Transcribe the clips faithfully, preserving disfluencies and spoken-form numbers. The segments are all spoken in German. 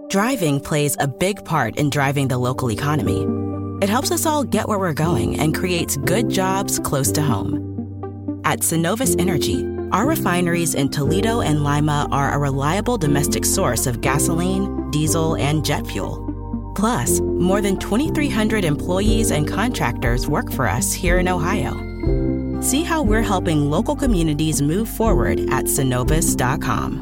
Driving plays a big part in driving the local economy. It helps us all get where we're going and creates good jobs close to home. At Synovus Energy, our refineries in Toledo and Lima are a reliable domestic source of gasoline, diesel, and jet fuel. Plus, more than twenty-three hundred employees and contractors work for us here in Ohio. See how we're helping local communities move forward at synovus dot com.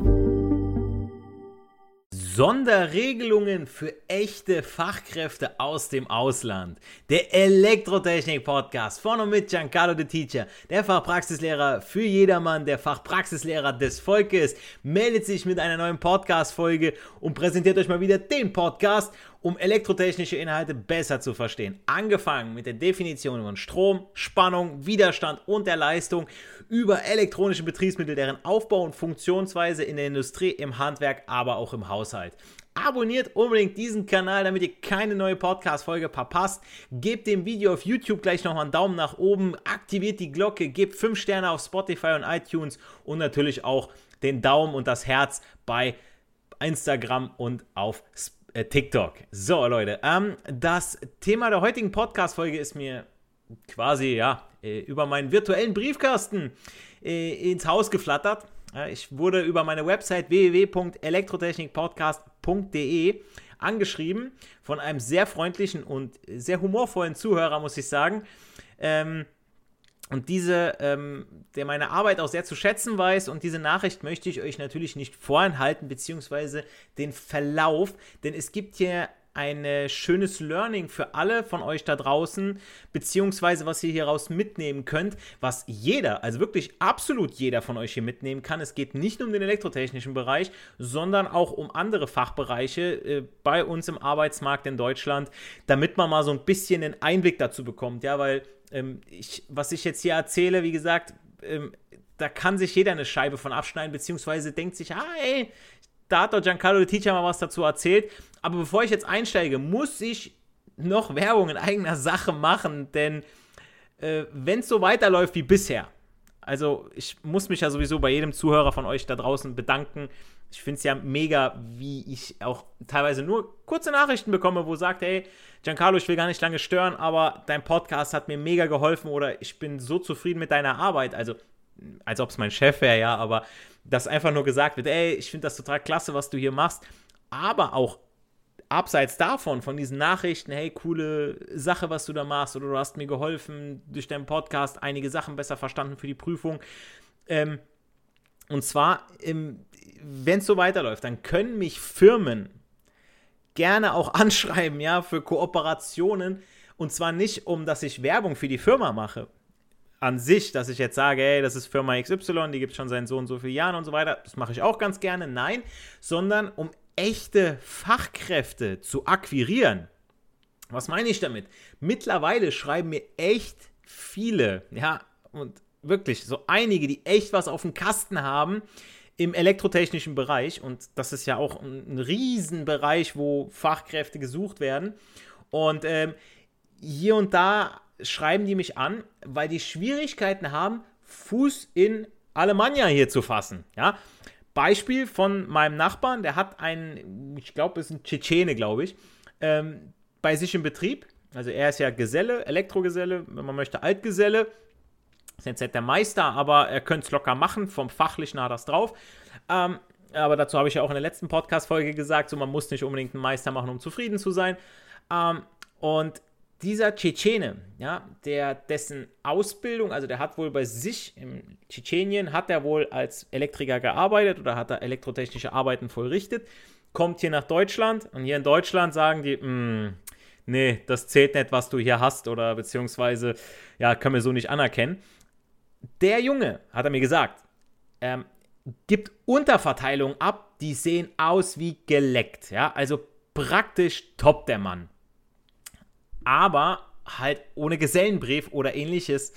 Sonderregelungen für echte Fachkräfte aus dem Ausland. Der Elektrotechnik-Podcast von und mit Giancarlo the Teacher, der Fachpraxislehrer für jedermann, der Fachpraxislehrer des Volkes, meldet sich mit einer neuen Podcast-Folge und präsentiert euch mal wieder den Podcast, um elektrotechnische Inhalte besser zu verstehen. Angefangen mit der Definition von Strom, Spannung, Widerstand und der Leistung, über elektronische Betriebsmittel, deren Aufbau und Funktionsweise in der Industrie, im Handwerk, aber auch im Haushalt. Abonniert unbedingt diesen Kanal, damit ihr keine neue Podcast-Folge verpasst. Gebt dem Video auf YouTube gleich nochmal einen Daumen nach oben, aktiviert die Glocke, gebt fünf Sterne auf Spotify und iTunes und natürlich auch den Daumen und das Herz bei Instagram und auf äh, TikTok. So Leute, ähm, das Thema der heutigen Podcast-Folge ist mir quasi ja äh, über meinen virtuellen Briefkasten äh, ins Haus geflattert. Ja, ich wurde über meine Website w w w punkt elektrotechnikpodcast punkt d e angeschrieben von einem sehr freundlichen und sehr humorvollen Zuhörer, muss ich sagen. Ähm, und diese, ähm, der meine Arbeit auch sehr zu schätzen weiß, und diese Nachricht möchte ich euch natürlich nicht vorenthalten, beziehungsweise den Verlauf, denn es gibt hier ein schönes Learning für alle von euch da draußen, beziehungsweise was ihr hieraus mitnehmen könnt, was jeder, also wirklich absolut jeder von euch hier mitnehmen kann. Es geht nicht nur um den elektrotechnischen Bereich, sondern auch um andere Fachbereiche äh, bei uns im Arbeitsmarkt in Deutschland, damit man mal so ein bisschen einen Einblick dazu bekommt, ja, weil ähm, ich, was ich jetzt hier erzähle, wie gesagt, ähm, da kann sich jeder eine Scheibe von abschneiden, beziehungsweise denkt sich, ah, ey, da hat doch Giancarlo the Teacher mal was dazu erzählt. Aber bevor ich jetzt einsteige, muss ich noch Werbung in eigener Sache machen, denn äh, wenn es so weiterläuft wie bisher, also ich muss mich ja sowieso bei jedem Zuhörer von euch da draußen bedanken. Ich finde es ja mega, wie ich auch teilweise nur kurze Nachrichten bekomme, wo sagt, hey, Giancarlo, ich will gar nicht lange stören, aber dein Podcast hat mir mega geholfen oder ich bin so zufrieden mit deiner Arbeit. Also, als ob es mein Chef wäre, ja, aber dass einfach nur gesagt wird, ey, ich finde das total klasse, was du hier machst, aber auch abseits davon, von diesen Nachrichten, hey, coole Sache, was du da machst, oder du hast mir geholfen, durch deinen Podcast einige Sachen besser verstanden für die Prüfung. Ähm, und zwar, ähm, wenn es so weiterläuft, dann können mich Firmen gerne auch anschreiben, ja, für Kooperationen, und zwar nicht, um dass ich Werbung für die Firma mache, an sich, dass ich jetzt sage, hey, das ist Firma X Y, die gibt es schon seit so und so vielen Jahren und so weiter, das mache ich auch ganz gerne, nein, sondern um echte Fachkräfte zu akquirieren. Was meine ich damit? Mittlerweile schreiben mir echt viele, ja, und wirklich so einige, die echt was auf dem Kasten haben im elektrotechnischen Bereich, und das ist ja auch ein, ein Riesenbereich, wo Fachkräfte gesucht werden, und ähm, hier und da schreiben die mich an, weil die Schwierigkeiten haben, Fuß in Alemannia hier zu fassen. Ja? Beispiel von meinem Nachbarn, der hat einen, ich glaube, es ist ein Tschetschene, glaube ich, ähm, bei sich im Betrieb. Also er ist ja Geselle, Elektrogeselle, wenn man möchte Altgeselle. Ist jetzt nicht der Meister, aber er könnte es locker machen, vom Fachlichen hat er es drauf. Ähm, aber dazu habe ich ja auch in der letzten Podcast-Folge gesagt, so man muss nicht unbedingt einen Meister machen, um zufrieden zu sein. Ähm, und dieser Tschetschene, ja, der, dessen Ausbildung, also der hat wohl bei sich in Tschetschenien, hat er wohl als Elektriker gearbeitet oder hat er elektrotechnische Arbeiten vollrichtet, kommt hier nach Deutschland, und hier in Deutschland sagen die, nee, das zählt nicht, was du hier hast, oder beziehungsweise, ja, können wir so nicht anerkennen. Der Junge, hat er mir gesagt, ähm, gibt Unterverteilungen ab, die sehen aus wie geleckt, ja, also praktisch top der Mann. Aber halt ohne Gesellenbrief oder ähnliches,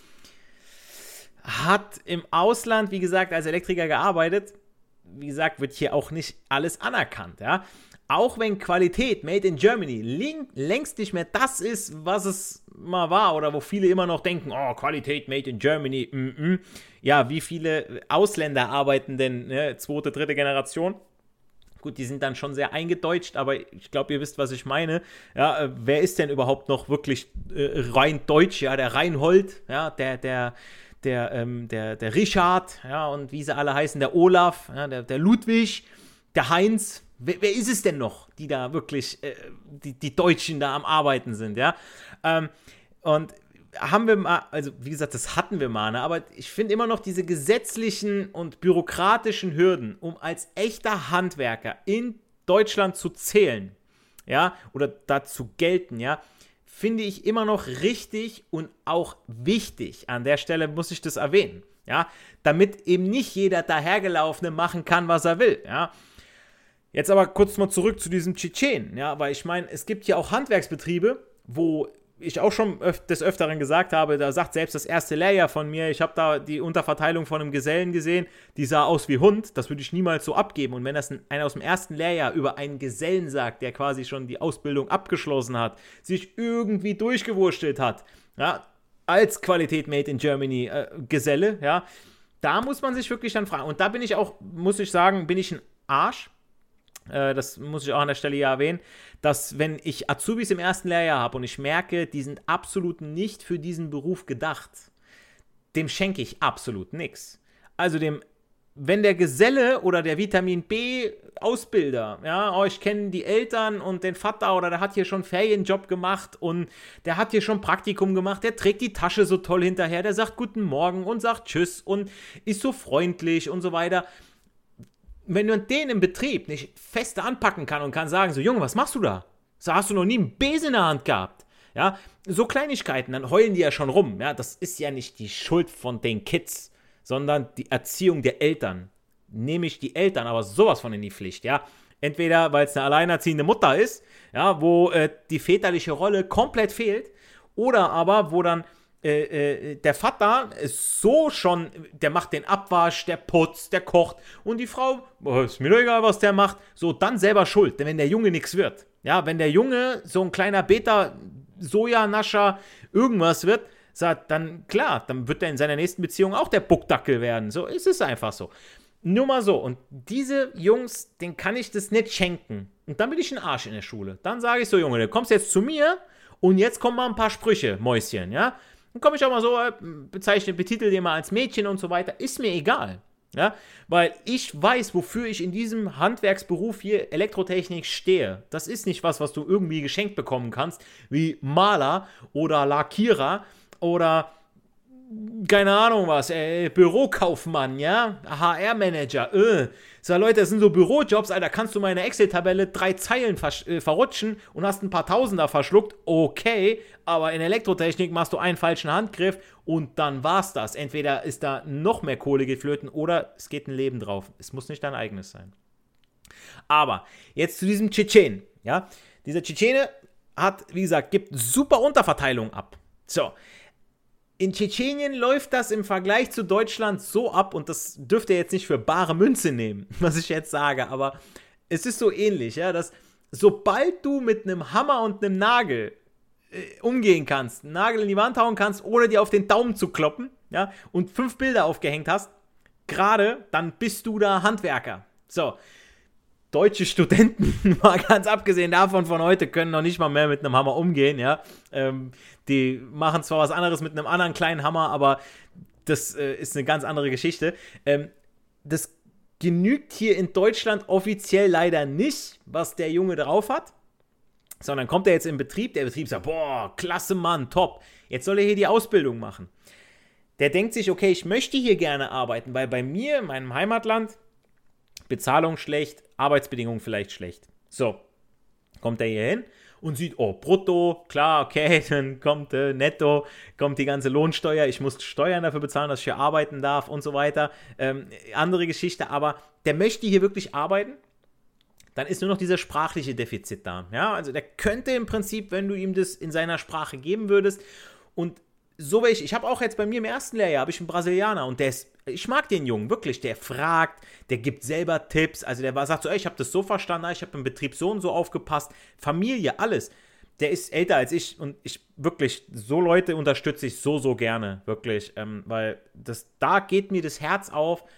hat im Ausland, wie gesagt, als Elektriker gearbeitet. Wie gesagt, wird hier auch nicht alles anerkannt, ja. Auch wenn Qualität Made in Germany längst nicht mehr das ist, was es mal war, oder wo viele immer noch denken, oh, Qualität Made in Germany, mm-mm. Ja, wie viele Ausländer arbeiten denn, ne, zweite, dritte Generation Gut, die sind dann schon sehr eingedeutscht, aber ich glaube, ihr wisst, was ich meine. Ja, äh, wer ist denn überhaupt noch wirklich äh, rein deutsch? Ja, der Reinhold, ja, der, der, der, ähm, der, der Richard, ja, und wie sie alle heißen, der Olaf, ja, der, der Ludwig, der Heinz. Wer, wer ist es denn noch, die da wirklich, äh, die, die Deutschen da am Arbeiten sind, ja? Ähm, und haben wir mal, also wie gesagt, das hatten wir mal, ne? Aber ich finde immer noch diese gesetzlichen und bürokratischen Hürden, um als echter Handwerker in Deutschland zu zählen, ja, oder dazu gelten, ja, finde ich immer noch richtig und auch wichtig. An der Stelle muss ich das erwähnen, ja, damit eben nicht jeder Dahergelaufene machen kann, was er will, ja. Jetzt aber kurz mal zurück zu diesem Tschetschenen, ja, weil ich meine, es gibt ja auch Handwerksbetriebe, wo ich auch schon öf- des Öfteren gesagt habe, da sagt selbst das erste Lehrjahr von mir, ich habe da die Unterverteilung von einem Gesellen gesehen, die sah aus wie Hund, das würde ich niemals so abgeben. Und wenn das ein, einer aus dem ersten Lehrjahr über einen Gesellen sagt, der quasi schon die Ausbildung abgeschlossen hat, sich irgendwie durchgewurstelt hat, ja, als Qualität Made in Germany äh, Geselle, ja, da muss man sich wirklich dann fragen. Und da bin ich auch, muss ich sagen, bin ich ein Arsch. Das muss ich auch an der Stelle ja erwähnen, dass wenn ich Azubis im ersten Lehrjahr habe und ich merke, die sind absolut nicht für diesen Beruf gedacht, dem schenke ich absolut nichts. Also dem, wenn der Geselle oder der Vitamin B-Ausbilder, ja, oh, ich kenne die Eltern und den Vater oder der hat hier schon Ferienjob gemacht und der hat hier schon Praktikum gemacht, der trägt die Tasche so toll hinterher, der sagt Guten Morgen und sagt Tschüss und ist so freundlich und so weiter. Wenn man den im Betrieb nicht fest anpacken kann und kann sagen, so Junge, was machst du da? So hast du noch nie einen Besen in der Hand gehabt. Ja, so Kleinigkeiten, dann heulen die ja schon rum. Ja, das ist ja nicht die Schuld von den Kids, sondern die Erziehung der Eltern. Nehme ich die Eltern aber sowas von in die Pflicht, ja. Entweder, weil es eine alleinerziehende Mutter ist, ja, wo äh, die väterliche Rolle komplett fehlt, oder aber, wo dann Äh, äh, der Vater ist so schon, der macht den Abwasch, der putzt, der kocht und die Frau, oh, ist mir doch egal, was der macht, so dann selber schuld, denn wenn der Junge nichts wird, ja, wenn der Junge so ein kleiner Beta-Sojanascher irgendwas wird, sagt, dann klar, dann wird er in seiner nächsten Beziehung auch der Buckdackel werden, so ist es einfach so. Nur mal so, und diese Jungs, denen kann ich das nicht schenken und dann bin ich ein Arsch in der Schule, dann sage ich so, Junge, du kommst jetzt zu mir und jetzt kommen mal ein paar Sprüche, Mäuschen, ja. Dann komme ich auch mal so, bezeichne, betitel den mal als Mädchen und so weiter. Ist mir egal. Ja? Weil ich weiß, wofür ich in diesem Handwerksberuf hier Elektrotechnik stehe. Das ist nicht was, was du irgendwie geschenkt bekommen kannst, wie Maler oder Lackierer oder keine Ahnung was, äh, Bürokaufmann, ja, H R-Manager, äh. So, Leute, das sind so Bürojobs, Alter, kannst du meine Excel-Tabelle drei Zeilen versch- äh, verrutschen und hast ein paar Tausender verschluckt, okay, aber in Elektrotechnik machst du einen falschen Handgriff und dann war's das. Entweder ist da noch mehr Kohle geflöten oder es geht ein Leben drauf. Es muss nicht dein eigenes sein. Aber jetzt zu diesem Tschetschen, ja, dieser Tschetschene hat, wie gesagt, gibt super Unterverteilung ab. So, in Tschetschenien läuft das im Vergleich zu Deutschland so ab, und das dürft ihr jetzt nicht für bare Münze nehmen, was ich jetzt sage, aber es ist so ähnlich, ja, dass sobald du mit einem Hammer und einem Nagel äh, umgehen kannst, einen Nagel in die Wand hauen kannst, ohne dir auf den Daumen zu kloppen, ja, und fünf Bilder aufgehängt hast, gerade, dann bist du da Handwerker. So, deutsche Studenten, mal ganz abgesehen davon von heute, können noch nicht mal mehr mit einem Hammer umgehen, ja. Ähm, die machen zwar was anderes mit einem anderen kleinen Hammer, aber das äh, ist eine ganz andere Geschichte. Ähm, das genügt hier in Deutschland offiziell leider nicht, was der Junge drauf hat, sondern kommt er jetzt in Betrieb, der Betrieb sagt, boah, klasse Mann, top, jetzt soll er hier die Ausbildung machen. Der denkt sich, okay, ich möchte hier gerne arbeiten, weil bei mir, in meinem Heimatland, Bezahlung schlecht, Arbeitsbedingungen vielleicht schlecht. So, kommt er hier hin und sieht, oh, brutto, klar, okay, dann kommt äh, netto, kommt die ganze Lohnsteuer, ich muss Steuern dafür bezahlen, dass ich hier arbeiten darf und so weiter. Ähm, andere Geschichte, aber der möchte hier wirklich arbeiten, dann ist nur noch dieser sprachliche Defizit da. Ja, also der könnte im Prinzip, wenn du ihm das in seiner Sprache geben würdest, und so welche, ich habe auch jetzt bei mir im ersten Lehrjahr, habe ich einen Brasilianer und der ist, ich mag den Jungen, wirklich, der fragt, der gibt selber Tipps, also der war, sagt so, ey, ich habe das so verstanden, ich habe im Betrieb so und so aufgepasst, Familie, alles. Der ist älter als ich und ich, wirklich, so Leute unterstütze ich so, so gerne, wirklich, ähm, weil das, da geht mir das Herz auf,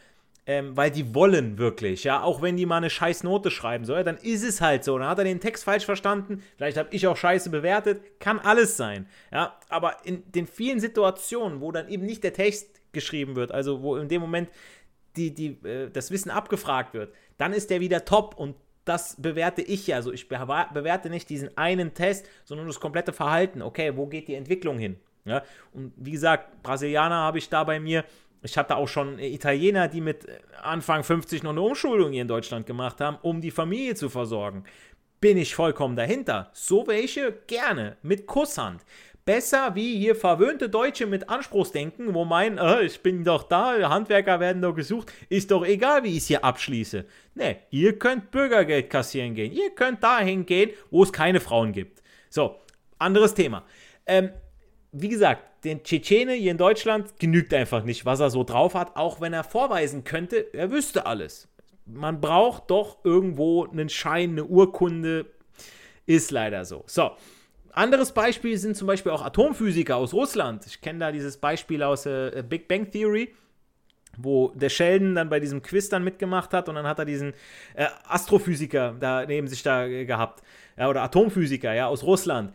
ähm, weil die wollen wirklich, ja, auch wenn die mal eine scheiß Note schreiben, so, ja, dann ist es halt so, dann hat er den Text falsch verstanden, vielleicht habe ich auch scheiße bewertet, kann alles sein, ja, aber in den vielen Situationen, wo dann eben nicht der Text geschrieben wird, also wo in dem Moment die, die, äh, das Wissen abgefragt wird, dann ist der wieder top und das bewerte ich ja, also ich be- bewerte nicht diesen einen Test, sondern das komplette Verhalten, okay, wo geht die Entwicklung hin, ja, und wie gesagt, Brasilianer habe ich da bei mir. Ich hatte auch schon Italiener, die mit Anfang fünfzig noch eine Umschulung hier in Deutschland gemacht haben, um die Familie zu versorgen. Bin ich vollkommen dahinter. So welche gerne, mit Kusshand. Besser wie hier verwöhnte Deutsche mit Anspruchsdenken, wo meinen, äh, ich bin doch da, Handwerker werden doch gesucht, ist doch egal, wie ich es hier abschließe. Ne, ihr könnt Bürgergeld kassieren gehen. Ihr könnt dahin gehen, wo es keine Frauen gibt. So, anderes Thema. Ähm, Wie gesagt, den Tschetschene hier in Deutschland genügt einfach nicht, was er so drauf hat, auch wenn er vorweisen könnte, er wüsste alles. Man braucht doch irgendwo einen Schein, eine Urkunde, ist leider so. So, anderes Beispiel sind zum Beispiel auch Atomphysiker aus Russland. Ich kenne da dieses Beispiel aus äh, Big Bang Theory, wo der Sheldon dann bei diesem Quiz dann mitgemacht hat und dann hat er diesen äh, Astrophysiker da neben sich da äh, gehabt, ja, oder Atomphysiker, ja, aus Russland.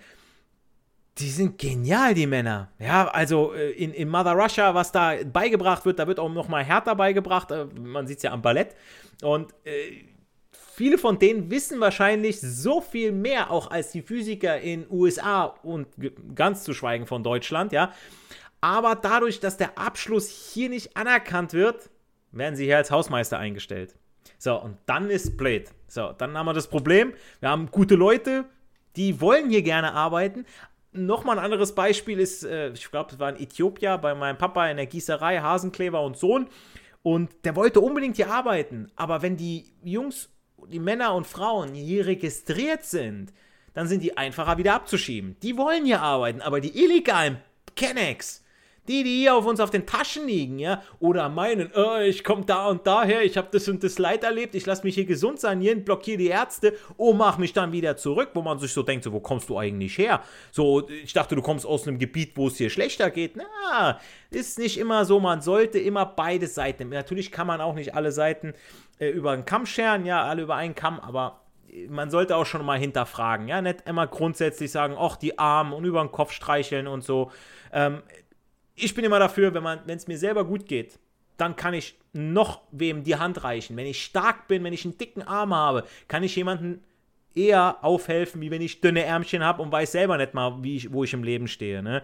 Die sind genial, die Männer. Ja, also in, in Mother Russia, was da beigebracht wird, da wird auch nochmal härter beigebracht. Man sieht es ja am Ballett. Und äh, viele von denen wissen wahrscheinlich so viel mehr auch als die Physiker in U S A und ganz zu schweigen von Deutschland, ja. Aber dadurch, dass der Abschluss hier nicht anerkannt wird, werden sie hier als Hausmeister eingestellt. So, und dann ist blöd. So, dann haben wir das Problem. Wir haben gute Leute, die wollen hier gerne arbeiten. Nochmal ein anderes Beispiel ist, äh, ich glaube, es war in Äthiopien bei meinem Papa in der Gießerei, Hasenkleber und Sohn. Und der wollte unbedingt hier arbeiten. Aber wenn die Jungs, die Männer und Frauen hier registriert sind, dann sind die einfacher wieder abzuschieben. Die wollen hier arbeiten, aber die illegalen Kennex, die, die hier auf uns auf den Taschen liegen, ja, oder meinen, oh, ich komme da und daher, ich habe das und das Leid erlebt, ich lasse mich hier gesund sanieren, blockiere die Ärzte, oh, mach mich dann wieder zurück, wo man sich so denkt, so, wo kommst du eigentlich her? So, ich dachte, du kommst aus einem Gebiet, wo es hier schlechter geht. Na, ist nicht immer so, man sollte immer beide Seiten, natürlich kann man auch nicht alle Seiten äh, über einen Kamm scheren, ja, alle über einen Kamm, aber man sollte auch schon mal hinterfragen, ja, nicht immer grundsätzlich sagen, ach, die Armen und über den Kopf streicheln und so. ähm, Ich bin immer dafür, wenn es mir selber gut geht, dann kann ich noch wem die Hand reichen. Wenn ich stark bin, wenn ich einen dicken Arm habe, kann ich jemandem eher aufhelfen, wie wenn ich dünne Ärmchen habe und weiß selber nicht mal, wie ich, wo ich im Leben stehe. Ne?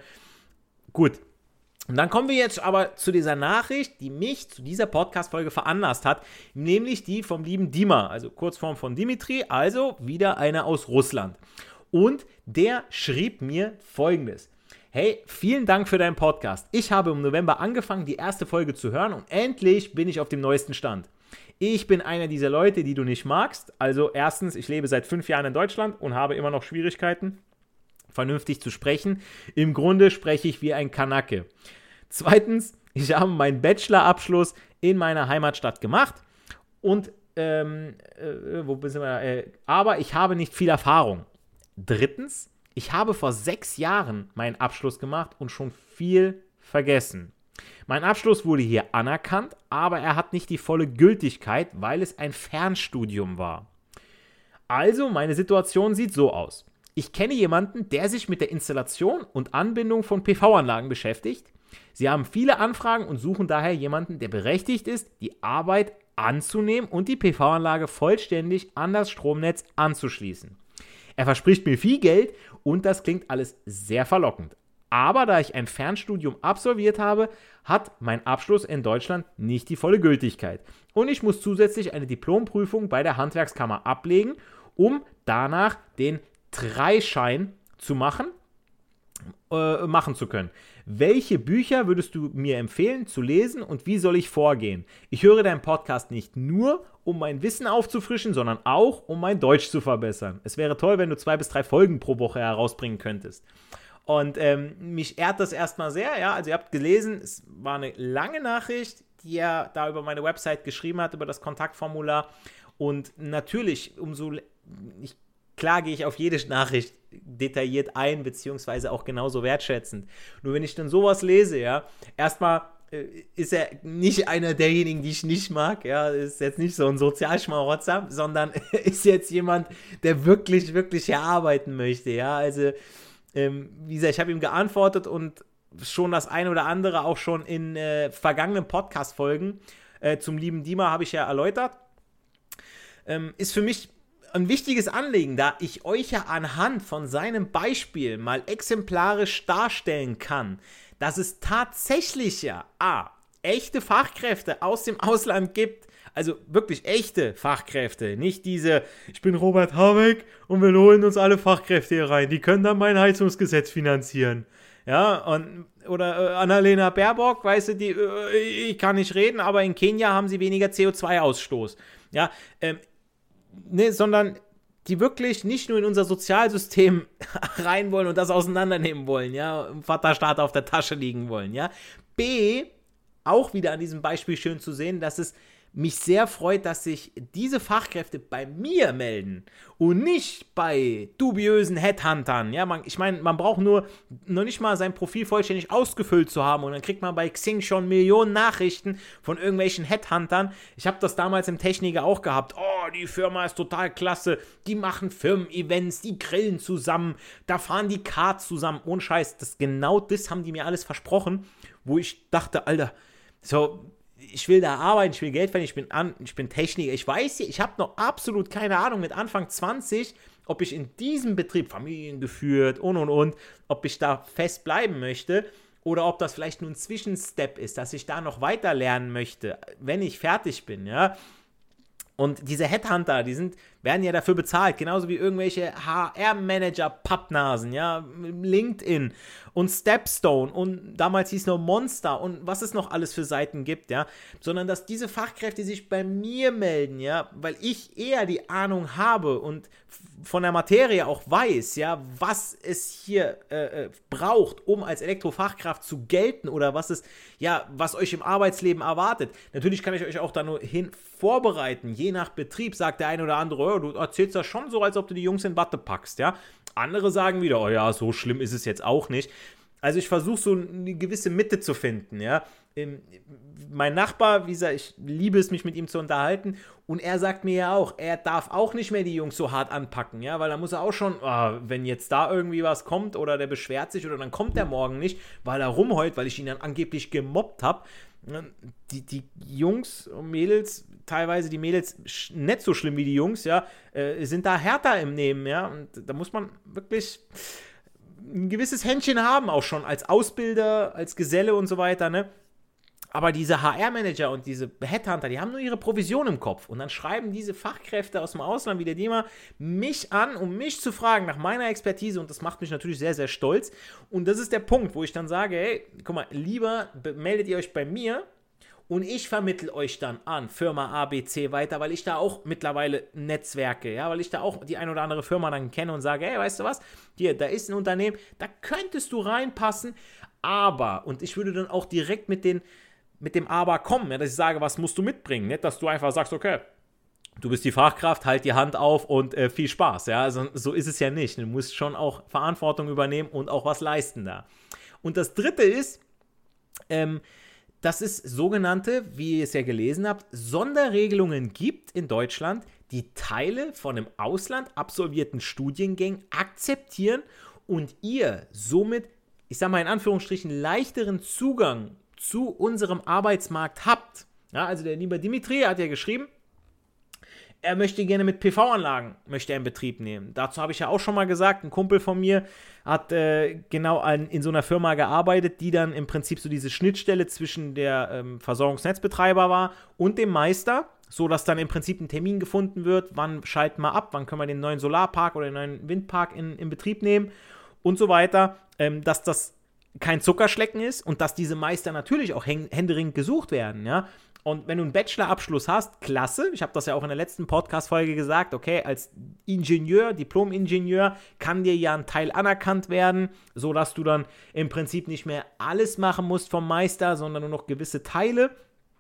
Gut. Und dann kommen wir jetzt aber zu dieser Nachricht, die mich zu dieser Podcast-Folge veranlasst hat, nämlich die vom lieben Dima, also Kurzform von Dimitri, also wieder einer aus Russland. Und der schrieb mir Folgendes. Hey, vielen Dank für deinen Podcast. Ich habe im November angefangen, die erste Folge zu hören und endlich bin ich auf dem neuesten Stand. Ich bin einer dieser Leute, die du nicht magst. Also erstens, ich lebe seit fünf Jahren in Deutschland und habe immer noch Schwierigkeiten, vernünftig zu sprechen. Im Grunde spreche ich wie ein Kanake. Zweitens, ich habe meinen Bachelorabschluss in meiner Heimatstadt gemacht und ähm, äh, wo sind wir? Äh, aber ich habe nicht viel Erfahrung. Drittens, ich habe vor sechs Jahren meinen Abschluss gemacht und schon viel vergessen. Mein Abschluss wurde hier anerkannt, aber er hat nicht die volle Gültigkeit, weil es ein Fernstudium war. Also, meine Situation sieht so aus. Ich kenne jemanden, der sich mit der Installation und Anbindung von P V-Anlagen beschäftigt. Sie haben viele Anfragen und suchen daher jemanden, der berechtigt ist, die Arbeit anzunehmen und die P V-Anlage vollständig an das Stromnetz anzuschließen. Er verspricht mir viel Geld und das klingt alles sehr verlockend. Aber da ich ein Fernstudium absolviert habe, hat mein Abschluss in Deutschland nicht die volle Gültigkeit. Und ich muss zusätzlich eine Diplomprüfung bei der Handwerkskammer ablegen, um danach den Dreischein zu machen, äh, machen zu können. Welche Bücher würdest du mir empfehlen zu lesen und wie soll ich vorgehen? Ich höre deinen Podcast nicht nur, um mein Wissen aufzufrischen, sondern auch, um mein Deutsch zu verbessern. Es wäre toll, wenn du zwei bis drei Folgen pro Woche herausbringen könntest. Und ähm, mich ehrt das erstmal sehr, ja, also ihr habt gelesen, es war eine lange Nachricht, die er da über meine Website geschrieben hat, über das Kontaktformular und natürlich, umso, ich, klar gehe ich auf jede Nachricht detailliert ein, beziehungsweise auch genauso wertschätzend. Nur wenn ich dann sowas lese, ja, erstmal ist er nicht einer derjenigen, die ich nicht mag, ja, ist jetzt nicht so ein Sozialschmarotzer, sondern ist jetzt jemand, der wirklich, wirklich hier arbeiten möchte, ja, also, ähm, wie gesagt, ich habe ihm geantwortet und schon das eine oder andere auch schon in äh, vergangenen Podcast-Folgen äh, zum lieben Dima habe ich ja erläutert, ähm, ist für mich ein wichtiges Anliegen, da ich euch ja anhand von seinem Beispiel mal exemplarisch darstellen kann, dass es tatsächlich ja A, echte Fachkräfte aus dem Ausland gibt, also wirklich echte Fachkräfte, nicht diese, ich bin Robert Habeck und wir holen uns alle Fachkräfte hier rein, die können dann mein Heizungsgesetz finanzieren. Ja, und, oder äh, Annalena Baerbock, weißt du, die, äh, ich kann nicht reden, aber in Kenia haben sie weniger C O zwei Ausstoß. Ja, ähm, ne, sondern die wirklich nicht nur in unser Sozialsystem rein wollen und das auseinandernehmen wollen, ja, Vaterstaat auf der Tasche liegen wollen, ja. B, auch wieder an diesem Beispiel schön zu sehen, dass es mich sehr freut, dass sich diese Fachkräfte bei mir melden und nicht bei dubiösen Headhuntern. Ja, man, ich meine, man braucht nur noch nicht mal sein Profil vollständig ausgefüllt zu haben und dann kriegt man bei Xing schon Millionen Nachrichten von irgendwelchen Headhuntern. Ich habe das damals im Techniker auch gehabt. Oh, die Firma ist total klasse. Die machen Firmen-Events, die grillen zusammen, da fahren die Karts zusammen. Ohne Scheiß, das, genau das haben die mir alles versprochen, wo ich dachte, Alter, so... ich will da arbeiten, ich will Geld verdienen, ich bin, an, ich bin Techniker, ich weiß, ich habe noch absolut keine Ahnung mit Anfang zwanzig, ob ich in diesem Betrieb, familiengeführt und und und, ob ich da fest bleiben möchte oder ob das vielleicht nur ein Zwischenstep ist, dass ich da noch weiter lernen möchte, wenn ich fertig bin, ja. Und diese Headhunter, die sind, werden ja dafür bezahlt, genauso wie irgendwelche H R-Manager-Pappnasen, ja, LinkedIn und Stepstone und damals hieß es noch Monster und was es noch alles für Seiten gibt, ja, sondern dass diese Fachkräfte sich bei mir melden, ja, weil ich eher die Ahnung habe und von der Materie auch weiß, ja, was es hier äh, braucht, um als Elektrofachkraft zu gelten oder was es, ja, was euch im Arbeitsleben erwartet. Natürlich kann ich euch auch da nur hin vorbereiten, je nach Betrieb sagt der eine oder andere, oh, du erzählst das schon so, als ob du die Jungs in Watte packst, ja. Andere sagen wieder, oh ja, so schlimm ist es jetzt auch nicht. Also ich versuche so eine gewisse Mitte zu finden, ja. Mein Nachbar, wie gesagt, ich liebe es, mich mit ihm zu unterhalten und er sagt mir ja auch, er darf auch nicht mehr die Jungs so hart anpacken, ja, weil da muss er auch schon, oh, wenn jetzt da irgendwie was kommt oder der beschwert sich oder dann kommt der morgen nicht, weil er rumheult, weil ich ihn dann angeblich gemobbt habe. Die, die Jungs und Mädels, teilweise die Mädels nicht so schlimm wie die Jungs, ja, äh, sind da härter im Nehmen, ja, und da muss man wirklich ein gewisses Händchen haben, auch schon als Ausbilder, als Geselle und so weiter, ne. Aber diese H R-Manager und diese Headhunter, die haben nur ihre Provision im Kopf. Und dann schreiben diese Fachkräfte aus dem Ausland wie der Dima mich an, um mich zu fragen nach meiner Expertise. Und das macht mich natürlich sehr, sehr stolz. Und das ist der Punkt, wo ich dann sage, hey, guck mal, lieber meldet ihr euch bei mir und ich vermittle euch dann an Firma A, B, C weiter, weil ich da auch mittlerweile netzwerke, ja, weil ich da auch die ein oder andere Firma dann kenne und sage, hey, weißt du was, hier, da ist ein Unternehmen, da könntest du reinpassen, aber, und ich würde dann auch direkt mit den mit dem Aber kommen, ja, dass ich sage, was musst du mitbringen, nicht, dass du einfach sagst, okay, du bist die Fachkraft, halt die Hand auf und äh, viel Spaß, ja, also, so ist es ja nicht, du musst schon auch Verantwortung übernehmen und auch was leisten da. Und das Dritte ist, ähm, dass es sogenannte, wie ihr es ja gelesen habt, Sonderregelungen gibt in Deutschland, die Teile von im Ausland absolvierten Studiengängen akzeptieren und ihr somit, ich sage mal in Anführungsstrichen, leichteren Zugang zu unserem Arbeitsmarkt habt. Ja, also der liebe Dimitri hat ja geschrieben, er möchte gerne mit P V-Anlagen, möchte er in Betrieb nehmen. Dazu habe ich ja auch schon mal gesagt, ein Kumpel von mir hat äh, genau an, in so einer Firma gearbeitet, die dann im Prinzip so diese Schnittstelle zwischen der ähm, Versorgungsnetzbetreiber war und dem Meister, so dass dann im Prinzip ein Termin gefunden wird, wann schalten wir ab, wann können wir den neuen Solarpark oder den neuen Windpark in, in Betrieb nehmen und so weiter, ähm, dass das kein Zuckerschlecken ist und dass diese Meister natürlich auch händeringend gesucht werden, ja. Und wenn du einen Bachelorabschluss hast, klasse, ich habe das ja auch in der letzten Podcast-Folge gesagt, okay, als Ingenieur, Diplom-Ingenieur kann dir ja ein Teil anerkannt werden, sodass du dann im Prinzip nicht mehr alles machen musst vom Meister, sondern nur noch gewisse Teile.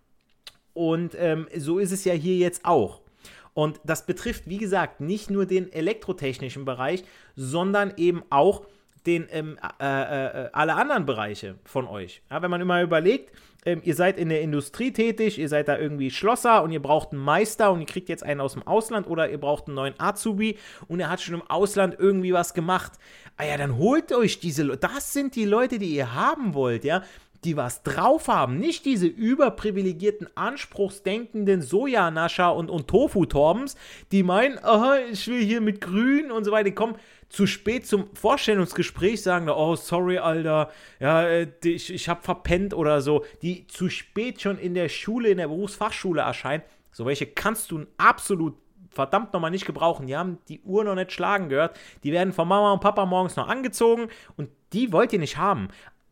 Und ähm, so ist es ja hier jetzt auch. Und das betrifft, wie gesagt, nicht nur den elektrotechnischen Bereich, sondern eben auch den, ähm, äh, äh, alle anderen Bereiche von euch. Ja, wenn man immer überlegt, ähm, ihr seid in der Industrie tätig, ihr seid da irgendwie Schlosser und ihr braucht einen Meister und ihr kriegt jetzt einen aus dem Ausland oder ihr braucht einen neuen Azubi und er hat schon im Ausland irgendwie was gemacht. Ah ja, dann holt euch diese Leute. Das sind die Leute, die ihr haben wollt, ja, die was drauf haben. Nicht diese überprivilegierten, anspruchsdenkenden Sojanascher und, und Tofu-Torbens, die meinen, aha, ich will hier mit Grün und so weiter, die kommen zu spät zum Vorstellungsgespräch, sagen da, oh, sorry, Alter, ja, ich, ich hab verpennt oder so, die zu spät schon in der Schule, in der Berufsfachschule erscheinen. So welche kannst du absolut verdammt nochmal nicht gebrauchen. Die haben die Uhr noch nicht schlagen gehört. Die werden von Mama und Papa morgens noch angezogen und die wollt ihr nicht haben.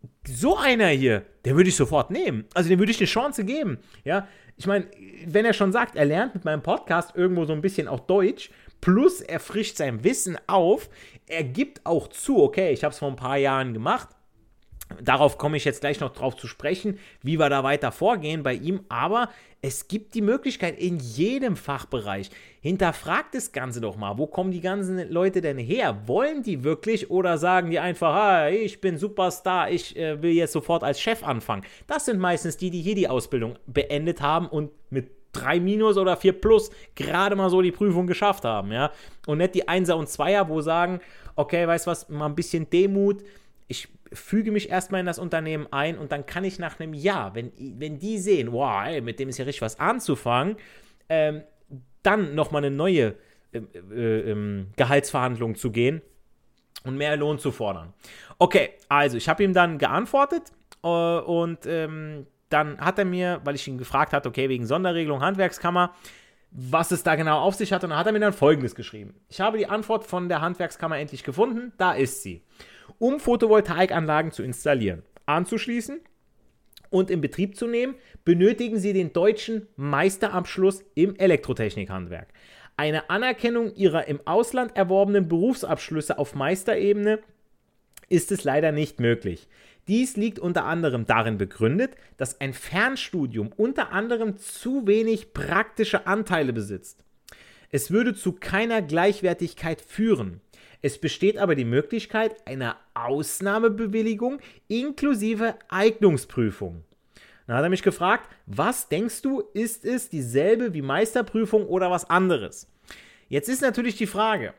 So einer hier, den würde ich sofort nehmen. Also dem würde ich eine Chance geben. Ja, ich meine, wenn er schon sagt, er lernt mit meinem Podcast irgendwo so ein bisschen auch Deutsch, plus er frischt sein Wissen auf, er gibt auch zu, okay, ich habe es vor ein paar Jahren gemacht. Darauf komme ich jetzt gleich noch drauf zu sprechen, wie wir da weiter vorgehen bei ihm, aber es gibt die Möglichkeit in jedem Fachbereich. Hinterfragt das Ganze doch mal, wo kommen die ganzen Leute denn her? Wollen die wirklich oder sagen die einfach, ah, ich bin Superstar, ich äh, will jetzt sofort als Chef anfangen? Das sind meistens die, die hier die Ausbildung beendet haben und mit drei Minus oder vier Plus gerade mal so die Prüfung geschafft haben, ja. Und nicht die Einser und Zweier, wo sagen, okay, weißt du was, mal ein bisschen Demut, ich füge mich erstmal in das Unternehmen ein und dann kann ich nach einem Jahr, wenn, wenn die sehen, wow, ey, mit dem ist ja richtig was anzufangen, ähm, dann nochmal eine neue äh, äh, äh, Gehaltsverhandlung zu gehen und mehr Lohn zu fordern. Okay, also ich habe ihm dann geantwortet äh, und ähm, dann hat er mir, weil ich ihn gefragt hatte, okay, wegen Sonderregelung Handwerkskammer, was es da genau auf sich hat, und dann hat er mir dann Folgendes geschrieben. Ich habe die Antwort von der Handwerkskammer endlich gefunden, da ist sie. Um Photovoltaikanlagen zu installieren, anzuschließen und in Betrieb zu nehmen, benötigen Sie den deutschen Meisterabschluss im Elektrotechnikhandwerk. Eine Anerkennung Ihrer im Ausland erworbenen Berufsabschlüsse auf Meisterebene ist es leider nicht möglich. Dies liegt unter anderem darin begründet, dass ein Fernstudium unter anderem zu wenig praktische Anteile besitzt. Es würde zu keiner Gleichwertigkeit führen. Es besteht aber die Möglichkeit einer Ausnahmebewilligung inklusive Eignungsprüfung. Dann hat er mich gefragt, was denkst du, ist es dieselbe wie Meisterprüfung oder was anderes? Jetzt ist natürlich die Frage,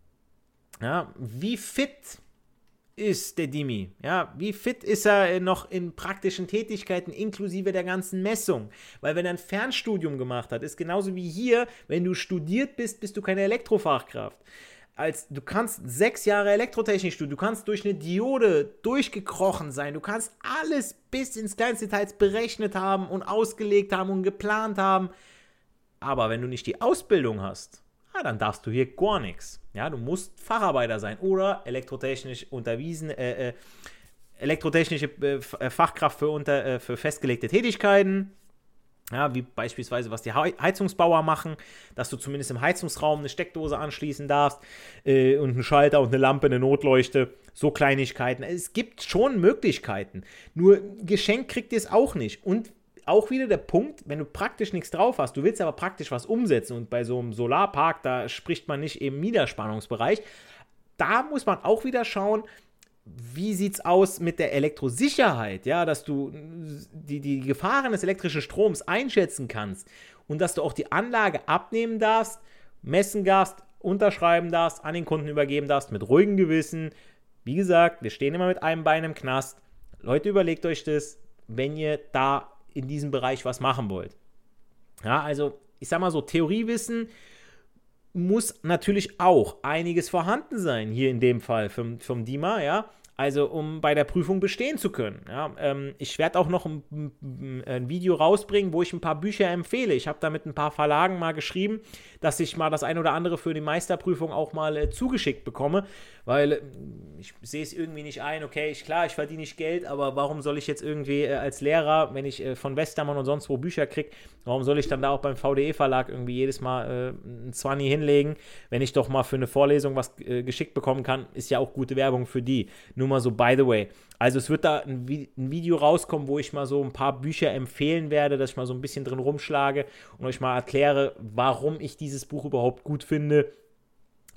ja, wie fit ist der Dimi? Ja, wie fit ist er noch in praktischen Tätigkeiten inklusive der ganzen Messung? Weil wenn er ein Fernstudium gemacht hat, ist genauso wie hier, wenn du studiert bist, bist du keine Elektrofachkraft. Als, du kannst sechs Jahre Elektrotechnik studieren, du kannst durch eine Diode durchgekrochen sein, du kannst alles bis ins kleinste Detail berechnet haben und ausgelegt haben und geplant haben. Aber wenn du nicht die Ausbildung hast, ja, dann darfst du hier gar nichts. Ja, du musst Facharbeiter sein oder elektrotechnisch unterwiesen, äh, äh, elektrotechnische äh, Fachkraft für, unter, äh, für festgelegte Tätigkeiten. Ja, wie beispielsweise, was die Heizungsbauer machen, dass du zumindest im Heizungsraum eine Steckdose anschließen darfst äh, und einen Schalter und eine Lampe, eine Notleuchte, so Kleinigkeiten. Es gibt schon Möglichkeiten, nur geschenkt kriegt ihr es auch nicht. Und auch wieder der Punkt, wenn du praktisch nichts drauf hast, du willst aber praktisch was umsetzen und bei so einem Solarpark, da spricht man nicht im Niederspannungsbereich, da muss man auch wieder schauen, wie sieht es aus mit der Elektrosicherheit, ja, dass du die, die Gefahren des elektrischen Stroms einschätzen kannst und dass du auch die Anlage abnehmen darfst, messen darfst, unterschreiben darfst, an den Kunden übergeben darfst, mit ruhigem Gewissen. Wie gesagt, wir stehen immer mit einem Bein im Knast. Leute, überlegt euch das, wenn ihr da in diesem Bereich was machen wollt. Ja, also ich sag mal so, Theoriewissen muss natürlich auch einiges vorhanden sein, hier in dem Fall vom, vom Dima, ja, also um bei der Prüfung bestehen zu können. Ja. Ähm, ich werde auch noch ein, ein Video rausbringen, wo ich ein paar Bücher empfehle. Ich habe da mit ein paar Verlagen mal geschrieben, dass ich mal das ein oder andere für die Meisterprüfung auch mal äh, zugeschickt bekomme, weil äh, ich sehe es irgendwie nicht ein, okay, ich, klar, ich verdiene nicht Geld, aber warum soll ich jetzt irgendwie äh, als Lehrer, wenn ich äh, von Westermann und sonst wo Bücher kriege, warum soll ich dann da auch beim V D E-Verlag irgendwie jedes Mal äh, ein Zwanni hinlegen, wenn ich doch mal für eine Vorlesung was äh, geschickt bekommen kann, ist ja auch gute Werbung für die. Nur mal so by the way. Also es wird da ein, Vi- ein Video rauskommen, wo ich mal so ein paar Bücher empfehlen werde, dass ich mal so ein bisschen drin rumschlage und euch mal erkläre, warum ich dieses Buch überhaupt gut finde.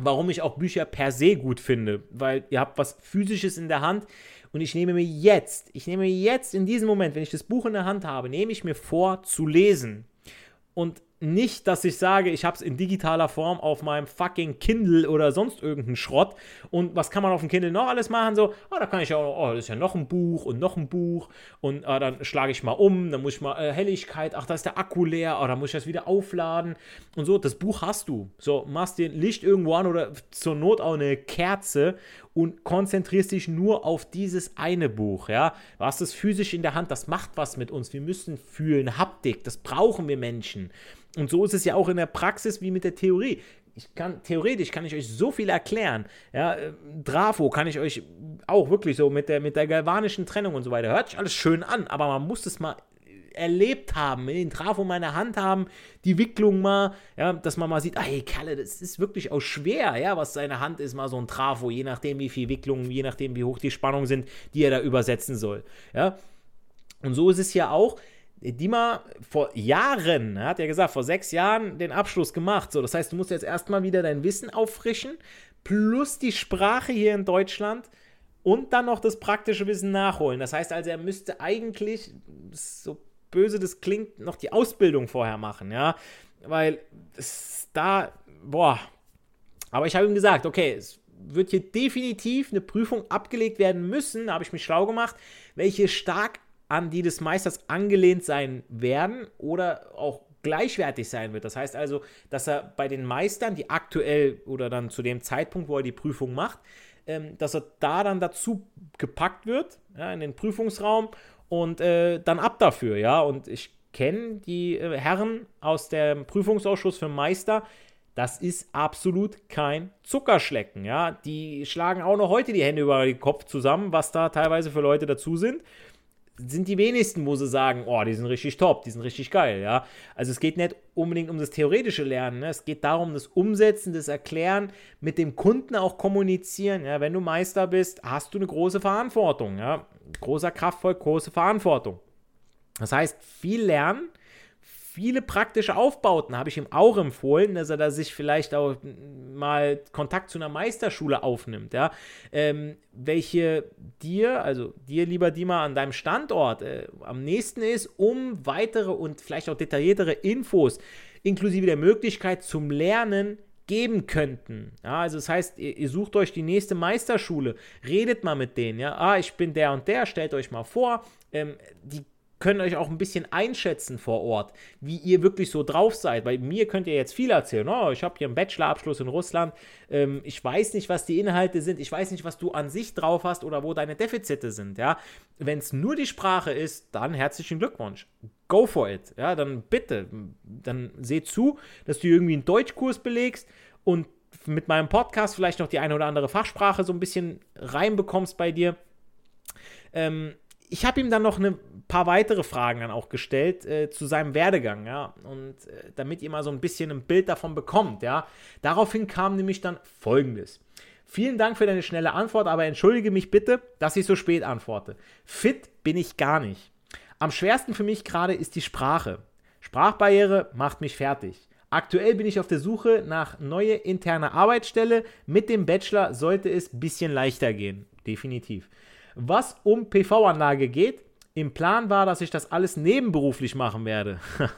warum ich auch Bücher per se gut finde, weil ihr habt was Physisches in der Hand und ich nehme mir jetzt, ich nehme mir jetzt in diesem Moment, wenn ich das Buch in der Hand habe, nehme ich mir vor zu lesen und nicht, dass ich sage, ich habe es in digitaler Form auf meinem fucking Kindle oder sonst irgendeinen Schrott und was kann man auf dem Kindle noch alles machen, so, oh, da kann ich ja auch, oh, das ist ja noch ein Buch und noch ein Buch und äh, dann schlage ich mal um, dann muss ich mal äh, Helligkeit, ach, da ist der Akku leer, oh, dann muss ich das wieder aufladen und so, das Buch hast du, so, machst dir Licht irgendwo an oder zur Not auch eine Kerze und konzentrierst dich nur auf dieses eine Buch, ja, du hast es physisch in der Hand, das macht was mit uns, wir müssen fühlen, Haptik, das brauchen wir Menschen. Und so ist es ja auch in der Praxis wie mit der Theorie. Ich kann, theoretisch kann ich euch so viel erklären. Ja, Trafo kann ich euch auch wirklich so mit der, mit der galvanischen Trennung und so weiter. Hört sich alles schön an, aber man muss es mal erlebt haben, den Trafo in meiner Hand haben, die Wicklung mal, ja, dass man mal sieht, ey, Kerle, das ist wirklich auch schwer, ja, was seine Hand ist, mal so ein Trafo, je nachdem, wie viel Wicklungen, je nachdem, wie hoch die Spannungen sind, die er da übersetzen soll. Ja, und so ist es ja auch. Dima vor Jahren, er hat ja gesagt, vor sechs Jahren den Abschluss gemacht. So, das heißt, du musst jetzt erstmal wieder dein Wissen auffrischen, plus die Sprache hier in Deutschland und dann noch das praktische Wissen nachholen. Das heißt also, er müsste eigentlich, so böse das klingt, noch die Ausbildung vorher machen, ja, weil es da, boah, aber ich habe ihm gesagt, okay, es wird hier definitiv eine Prüfung abgelegt werden müssen, da habe ich mich schlau gemacht, welche stark an die des Meisters angelehnt sein werden oder auch gleichwertig sein wird. Das heißt also, dass er bei den Meistern, die aktuell oder dann zu dem Zeitpunkt, wo er die Prüfung macht, ähm, dass er da dann dazu gepackt wird, ja, in den Prüfungsraum und äh, dann ab dafür, ja. Und ich kenne die äh, Herren aus dem Prüfungsausschuss für Meister, das ist absolut kein Zuckerschlecken, ja. Die schlagen auch noch heute die Hände über den Kopf zusammen, was da teilweise für Leute dazu sind. Sind die wenigsten, wo sie sagen, oh, die sind richtig top, die sind richtig geil, ja. Also es geht nicht unbedingt um das theoretische Lernen, ne? Es geht darum, das Umsetzen, das Erklären, mit dem Kunden auch kommunizieren, ja. Wenn du Meister bist, hast du eine große Verantwortung, ja. Großer Kraftvolk, große Verantwortung. Das heißt, viel lernen, viele praktische Aufbauten habe ich ihm auch empfohlen, dass er da sich vielleicht auch mal Kontakt zu einer Meisterschule aufnimmt, ja, ähm, welche dir, also dir, lieber Dima, an deinem Standort äh, am nächsten ist, um weitere und vielleicht auch detailliertere Infos inklusive der Möglichkeit zum Lernen geben könnten. Ja, also das heißt, ihr, ihr sucht euch die nächste Meisterschule, redet mal mit denen, ja, ah, ich bin der und der, stellt euch mal vor, ähm, die können euch auch ein bisschen einschätzen vor Ort, wie ihr wirklich so drauf seid. Bei mir könnt ihr jetzt viel erzählen. Oh, ich habe hier einen Bachelorabschluss in Russland. Ähm, ich weiß nicht, was die Inhalte sind. Ich weiß nicht, was du an sich drauf hast oder wo deine Defizite sind. Ja? Wenn es nur die Sprache ist, dann herzlichen Glückwunsch. Go for it. Ja, dann bitte. Dann seh zu, dass du irgendwie einen Deutschkurs belegst und mit meinem Podcast vielleicht noch die eine oder andere Fachsprache so ein bisschen reinbekommst bei dir. Ähm, Ich habe ihm dann noch ein paar weitere Fragen dann auch gestellt äh, zu seinem Werdegang, ja, und äh, damit ihr mal so ein bisschen ein Bild davon bekommt, ja. Daraufhin kam nämlich dann Folgendes. Vielen Dank für deine schnelle Antwort, aber entschuldige mich bitte, dass ich so spät antworte. Fit bin ich gar nicht. Am schwersten für mich gerade ist die Sprache. Sprachbarriere macht mich fertig. Aktuell bin ich auf der Suche nach neue interne Arbeitsstelle. Mit dem Bachelor sollte es ein bisschen leichter gehen. Definitiv. Was um P V-Anlage geht, im Plan war, dass ich das alles nebenberuflich machen werde.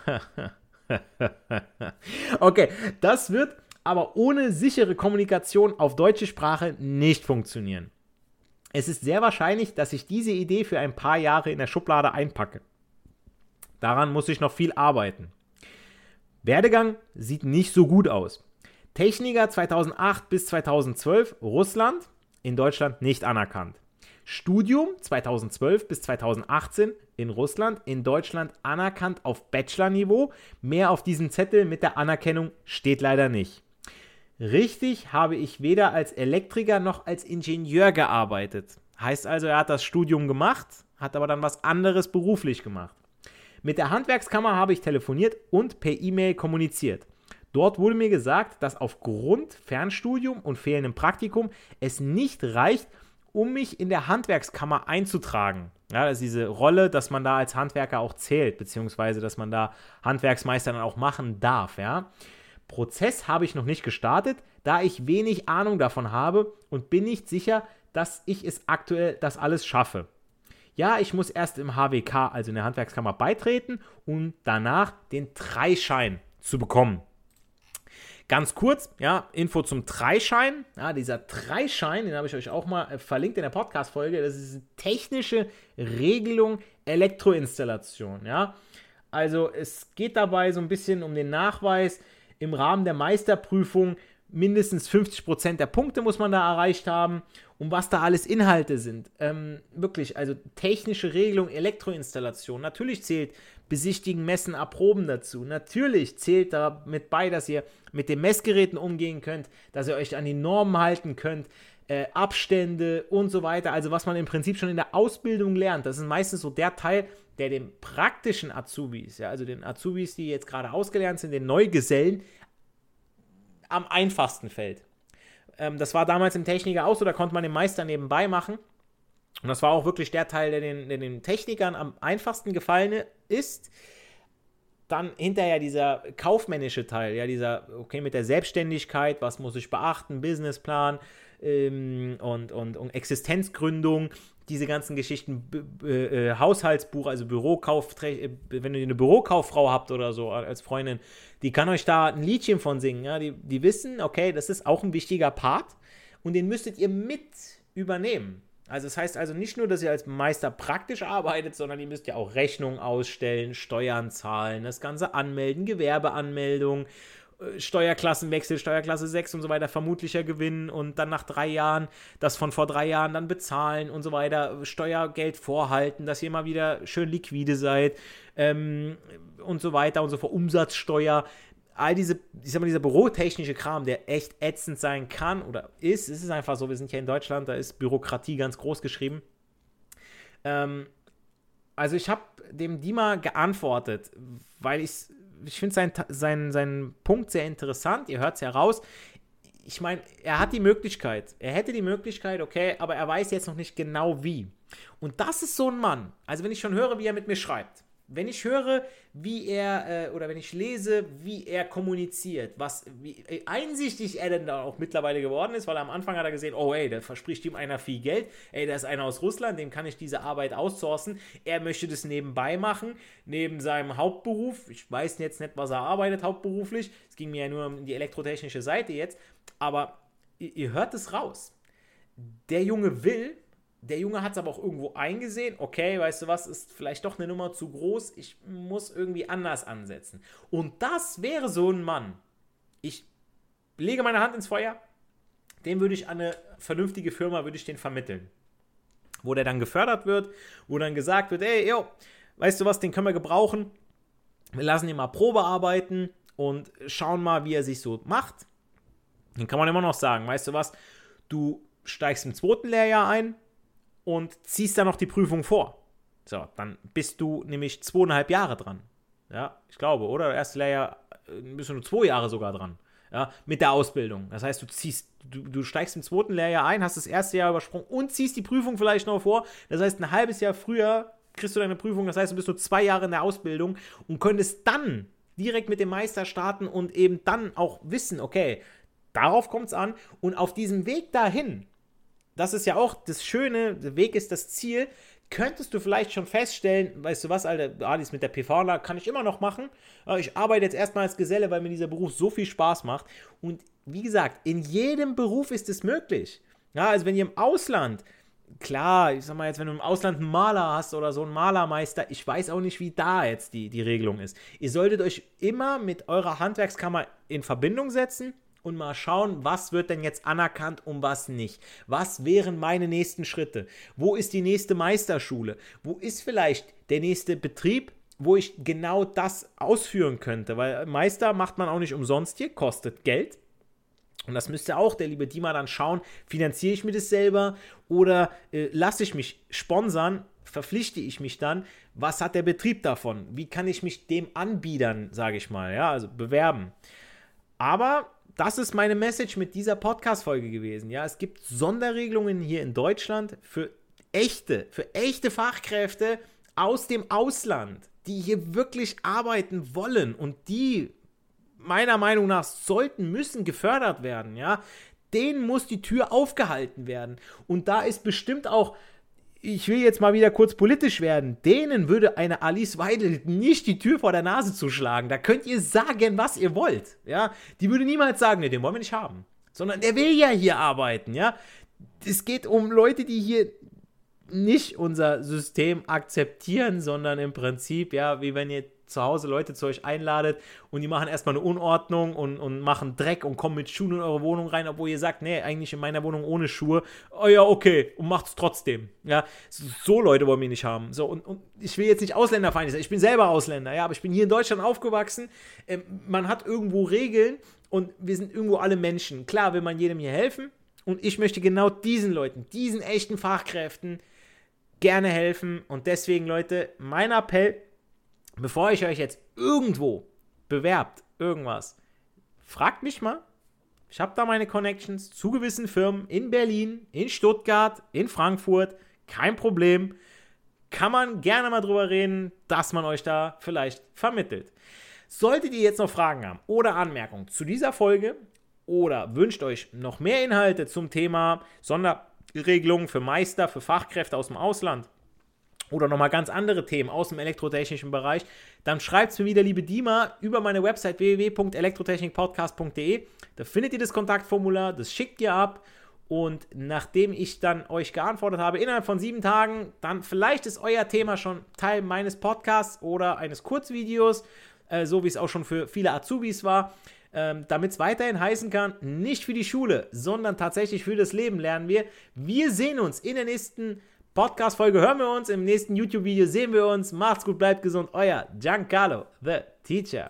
Okay, das wird aber ohne sichere Kommunikation auf deutsche Sprache nicht funktionieren. Es ist sehr wahrscheinlich, dass ich diese Idee für ein paar Jahre in der Schublade einpacke. Daran muss ich noch viel arbeiten. Werdegang sieht nicht so gut aus. Techniker zweitausendacht bis zweitausendzwölf, Russland, in Deutschland nicht anerkannt. Studium zweitausendzwölf bis zweitausendachtzehn in Russland, in Deutschland anerkannt auf Bachelor-Niveau. Mehr auf diesem Zettel mit der Anerkennung steht leider nicht. Richtig habe ich weder als Elektriker noch als Ingenieur gearbeitet. Heißt also, er hat das Studium gemacht, hat aber dann was anderes beruflich gemacht. Mit der Handwerkskammer habe ich telefoniert und per E-Mail kommuniziert. Dort wurde mir gesagt, dass aufgrund Fernstudium und fehlendem Praktikum es nicht reicht, um mich in der Handwerkskammer einzutragen. Ja, das ist diese Rolle, dass man da als Handwerker auch zählt, beziehungsweise dass man da Handwerksmeister dann auch machen darf. Ja. Prozess habe ich noch nicht gestartet, da ich wenig Ahnung davon habe und bin nicht sicher, dass ich es aktuell das alles schaffe. Ja, ich muss erst im H W K, also in der Handwerkskammer, beitreten, um danach den Dreischein zu bekommen. Ganz kurz, ja, Info zum Dreischein. Ja, dieser Dreischein, den habe ich euch auch mal äh, verlinkt in der Podcast-Folge. Das ist eine technische Regelung Elektroinstallation, ja. Also es geht dabei so ein bisschen um den Nachweis im Rahmen der Meisterprüfung. Mindestens fünfzig Prozent der Punkte muss man da erreicht haben, um was da alles Inhalte sind. Ähm, wirklich, also technische Regelung, Elektroinstallation. Natürlich zählt Besichtigen, Messen, Erproben dazu. Natürlich zählt da mit bei, dass ihr mit den Messgeräten umgehen könnt, dass ihr euch an die Normen halten könnt, äh, Abstände und so weiter. Also was man im Prinzip schon in der Ausbildung lernt. Das ist meistens so der Teil, der den praktischen Azubis, ja, also den Azubis, die jetzt gerade ausgelernt sind, den Neugesellen, am einfachsten fällt. Ähm, das war damals im Techniker auch so, da konnte man den Meister nebenbei machen. Und das war auch wirklich der Teil, der den, der den Technikern am einfachsten gefallen ist. Dann hinterher dieser kaufmännische Teil, ja, dieser, okay, mit der Selbstständigkeit, was muss ich beachten, Businessplan ähm, und, und, und Existenzgründung, diese ganzen Geschichten, B- B- äh, Haushaltsbuch, also Bürokauf, wenn ihr eine Bürokauffrau habt oder so als Freundin, die kann euch da ein Liedchen von singen, ja, die, die wissen, okay, das ist auch ein wichtiger Part und den müsstet ihr mit übernehmen. Also das heißt also nicht nur, dass ihr als Meister praktisch arbeitet, sondern ihr müsst ja auch Rechnungen ausstellen, Steuern zahlen, das Ganze anmelden, Gewerbeanmeldung, Steuerklassenwechsel, Steuerklasse sechs und so weiter, vermutlicher Gewinn und dann nach drei Jahren das von vor drei Jahren dann bezahlen und so weiter, Steuergeld vorhalten, dass ihr mal wieder schön liquide seid ähm, und so weiter und so fort, Umsatzsteuer, all diese, ich sag mal, dieser bürotechnische Kram, der echt ätzend sein kann oder ist, es ist einfach so, wir sind ja in Deutschland, da ist Bürokratie ganz groß geschrieben. Ähm, also ich habe dem Dima geantwortet, weil ich ich finde seinen sein, sein Punkt sehr interessant, ihr hört es ja raus. Ich meine, er hat die Möglichkeit, er hätte die Möglichkeit, okay, aber er weiß jetzt noch nicht genau wie. Und das ist so ein Mann, also wenn ich schon höre, wie er mit mir schreibt, wenn ich höre, wie er, äh, oder wenn ich lese, wie er kommuniziert, was, wie einsichtig er denn da auch mittlerweile geworden ist, weil am Anfang hat er gesehen, oh ey, da verspricht ihm einer viel Geld, ey, da ist einer aus Russland, dem kann ich diese Arbeit outsourcen, er möchte das nebenbei machen, neben seinem Hauptberuf, ich weiß jetzt nicht, was er arbeitet hauptberuflich, es ging mir ja nur um die elektrotechnische Seite jetzt, aber ihr, ihr hört es raus, der Junge will. Der Junge hat es aber auch irgendwo eingesehen, okay, weißt du was, ist vielleicht doch eine Nummer zu groß, ich muss irgendwie anders ansetzen. Und das wäre so ein Mann. Ich lege meine Hand ins Feuer, den würde ich an eine vernünftige Firma, würde ich den vermitteln. Wo der dann gefördert wird, wo dann gesagt wird, ey, yo, weißt du was, den können wir gebrauchen, wir lassen ihn mal Probe arbeiten und schauen mal, wie er sich so macht. Dann kann man immer noch sagen, weißt du was, du steigst im zweiten Lehrjahr ein, und ziehst dann noch die Prüfung vor. So, dann bist du nämlich zweieinhalb Jahre dran. Ja, ich glaube, oder? Das erste Lehrjahr bist du nur zwei Jahre sogar dran. Ja, mit der Ausbildung. Das heißt, du ziehst, du, du steigst im zweiten Lehrjahr ein, hast das erste Jahr übersprungen und ziehst die Prüfung vielleicht noch vor. Das heißt, ein halbes Jahr früher kriegst du deine Prüfung. Das heißt, du bist nur zwei Jahre in der Ausbildung und könntest dann direkt mit dem Meister starten und eben dann auch wissen, okay, darauf kommt es an. Und auf diesem Weg dahin, das ist ja auch das Schöne, der Weg ist das Ziel, könntest du vielleicht schon feststellen, weißt du was, Alter, ah, dies mit der P V-Anlage kann ich immer noch machen. Ich arbeite jetzt erstmal als Geselle, weil mir dieser Beruf so viel Spaß macht. Und wie gesagt, in jedem Beruf ist es möglich. Ja, also wenn ihr im Ausland, klar, ich sag mal jetzt, wenn du im Ausland einen Maler hast oder so einen Malermeister, ich weiß auch nicht, wie da jetzt die, die Regelung ist. Ihr solltet euch immer mit eurer Handwerkskammer in Verbindung setzen und mal schauen, was wird denn jetzt anerkannt und was nicht. Was wären meine nächsten Schritte? Wo ist die nächste Meisterschule? Wo ist vielleicht der nächste Betrieb, wo ich genau das ausführen könnte? Weil Meister macht man auch nicht umsonst hier, kostet Geld. Und das müsste auch der liebe Dima dann schauen, finanziere ich mir das selber oder äh, lasse ich mich sponsern, verpflichte ich mich dann, was hat der Betrieb davon? Wie kann ich mich dem anbiedern, sage ich mal, ja, also bewerben. Aber das ist meine Message mit dieser Podcast-Folge gewesen. Ja, es gibt Sonderregelungen hier in Deutschland für echte, für echte Fachkräfte aus dem Ausland, die hier wirklich arbeiten wollen und die meiner Meinung nach sollten, müssen gefördert werden, ja. Denen muss die Tür aufgehalten werden. Und da ist bestimmt auch, ich will jetzt mal wieder kurz politisch werden, denen würde eine Alice Weidel nicht die Tür vor der Nase zuschlagen. Da könnt ihr sagen, was ihr wollt, ja. Die würde niemals sagen, ne, den wollen wir nicht haben. Sondern der will ja hier arbeiten, ja. Es geht um Leute, die hier nicht unser System akzeptieren, sondern im Prinzip, ja, wie wenn ihr zu Hause Leute zu euch einladet und die machen erstmal eine Unordnung und, und machen Dreck und kommen mit Schuhen in eure Wohnung rein, obwohl ihr sagt, nee, eigentlich in meiner Wohnung ohne Schuhe. Oh ja, okay, und macht's trotzdem. Ja, so Leute wollen wir nicht haben. So, und, und ich will jetzt nicht ausländerfeindlich sein, ich bin selber Ausländer, ja, aber ich bin hier in Deutschland aufgewachsen. Ähm, man hat irgendwo Regeln und wir sind irgendwo alle Menschen. Klar will man jedem hier helfen und ich möchte genau diesen Leuten, diesen echten Fachkräften gerne helfen und deswegen, Leute, mein Appell, bevor ich euch jetzt irgendwo bewerbt, irgendwas, fragt mich mal. Ich habe da meine Connections zu gewissen Firmen in Berlin, in Stuttgart, in Frankfurt. Kein Problem. Kann man gerne mal drüber reden, dass man euch da vielleicht vermittelt. Solltet ihr jetzt noch Fragen haben oder Anmerkungen zu dieser Folge oder wünscht euch noch mehr Inhalte zum Thema Sonderregelungen für Meister, für Fachkräfte aus dem Ausland, oder nochmal ganz andere Themen aus dem elektrotechnischen Bereich, dann schreibt es mir wieder, liebe Dima, über meine Website w w w punkt elektrotechnikpodcast punkt d e. Da findet ihr das Kontaktformular, das schickt ihr ab und nachdem ich dann euch geantwortet habe, innerhalb von sieben Tagen, dann vielleicht ist euer Thema schon Teil meines Podcasts oder eines Kurzvideos, äh, so wie es auch schon für viele Azubis war. Ähm, damit es weiterhin heißen kann, nicht für die Schule, sondern tatsächlich für das Leben lernen wir. Wir sehen uns in der nächsten Podcast-Folge, hören wir uns, im nächsten YouTube-Video sehen wir uns. Macht's gut, bleibt gesund, euer Giancarlo, the teacher.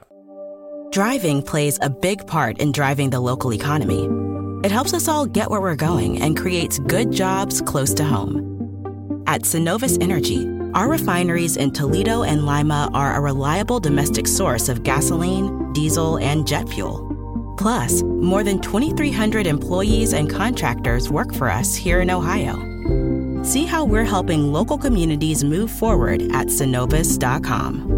Driving plays a big part in driving the local economy. It helps us all get where we're going and creates good jobs close to home. At Synovus Energy, our refineries in Toledo and Lima are a reliable domestic source of gasoline, diesel, and jet fuel. Plus, more than twenty-three hundred employees and contractors work for us here in Ohio. See how we're helping local communities move forward at synovus dot com.